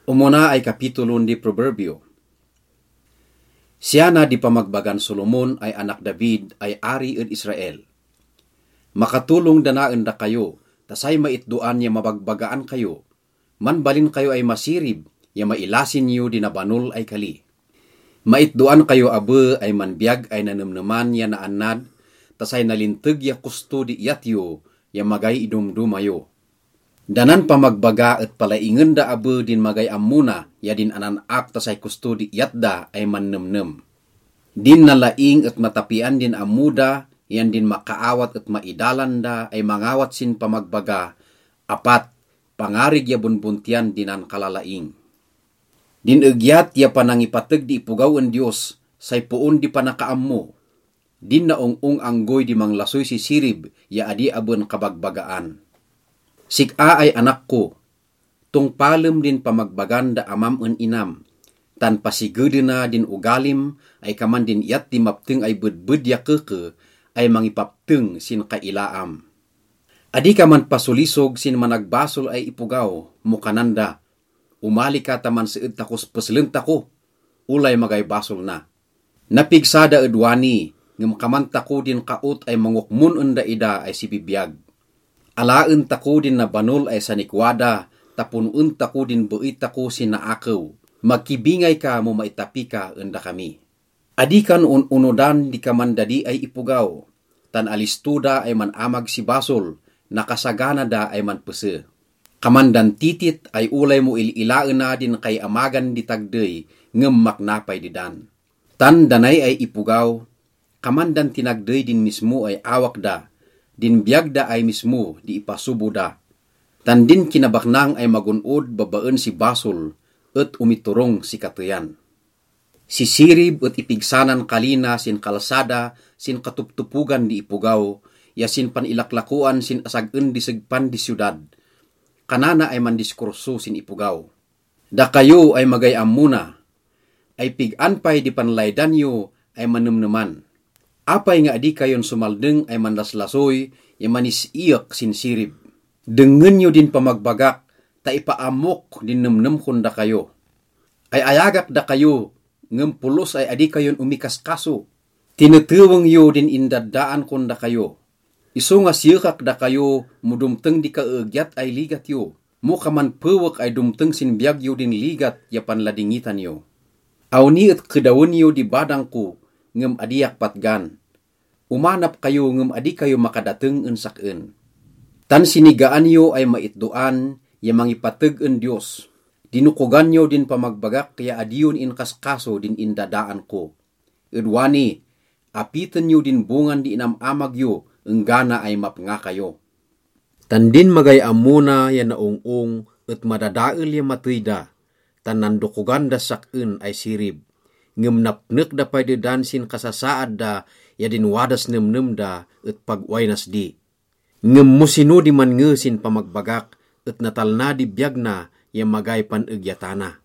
Umuna ay kapitulo di Proverbio. Siya na di pamagbagan Solomon ay anak David ay ari ed Israel. Makatulong danaan da kayo, tasay maitduan niya mabagbagaan kayo. Manbalin kayo ay masirib, ya mailasin niyo di nabanol ay kali. Maitduan kayo abe ay manbiag ay nanamnaman ya naanad, tasay nalintag ya kusto di iyatyo, ya magay idumdumayo. Danan pamagbaga at palaingan da abe din magay amuna, ya din ananak tasay kusto di iyatda ay mannamnam. Din nalaing at matapian din amuda, yan din makaawat at maidalan da ay mangawat sin pamagbaga, apat, pangarig ya bunbuntian dinan kalalaing. Din egyat ya panangipateg di ipugaw ang Diyos, say puon di panakaammo. Din naong anggoy di manglasoy si sirib, ya adi abon kabagbagaan. Sika ay anak ko, tung palem din pamagbagan da amam en inam, tan pasigede na din ugalim, ay kaman din iyat di mapteng ay bedbed ya keke, ay mangipapteng sin kailaam. Adi ka man pasulisog sin managbasol ay ipugaw, mukananda, umali ka taman seed takos peselent tako, ulay magay basol na. Napigsada edwani, ngem kamanta ko din kaot ay mangukmun enda ida ay sibibiyag. Alaen tako din na banol ay sanikwada, tapunun tako din buit tako sinaakaw. Magkibingay ka mo maitapi ka enda kami. Adikan unudan di kamandadi ay ipugaw, tan alistuda ay manamag si basol, nakasagana da ay manpese. Kamandan titit ay ulay mo ililaen na din kay amagan di tagday, ngem maknapay di dan. Tan danay ay ipugaw, kamandan tinagday din mismo ay awak da, din biyag da ay mismo di ipasubo da. Tan din kinabaknang ay magunod babaen si basol, at umiturong si katuyan. Si sirib at ipigsanan kalina sin kalsada, sin katuptupugan di ipugaw, ya sin panilaklakuan sin asagen di segpan di syudad. Kanana ay mandiskurso sin ipugaw. Da kayo ay magayam muna, ay piganpay di panlaydan yo ay manumnuman. Apay nga adi kayon sumaldeng ay manlaslasoy, ya manisiyak sin sirib. Dengen nyo din pamagbagak, ta ipaamok din numnum kunda kayo. Ay ayagak da kayo, ngem pulos ay adi kayon umikaskaso. Tinetuwang yo din indadaan kunda kayo. Iso nga siyakak da kayo, mudumteng di kaegyat ay ligat yo. Mukaman pewak ay dumteng sin biyag yo din ligat, ya panladingitan yo. Awni at kedawon yo di badang ko, ngem adiyak patgan. Umanap kayo ngem adi kayo makadateng ensaken. Tan sinigaan yo ay maitdoan, ya mangipateg en Dios. Dinukugan yo din pamagbagak kaya adiyon in kaskaso din indadaan ko. Edwani, apitan yo din bungan di inamamag yo, enggana ay mapnga kayo. Tan din magay amuna ya naong at madadael ya matuyda, tan nandukugan da saken ay sirib. Ngem napnek da pay dedansin kasasaad da, ya din wadas nemnem da at pagwaynas di. Ngem musino di man ngesin pamagbagak, at natalna di biyag na, ya magay panegyatana.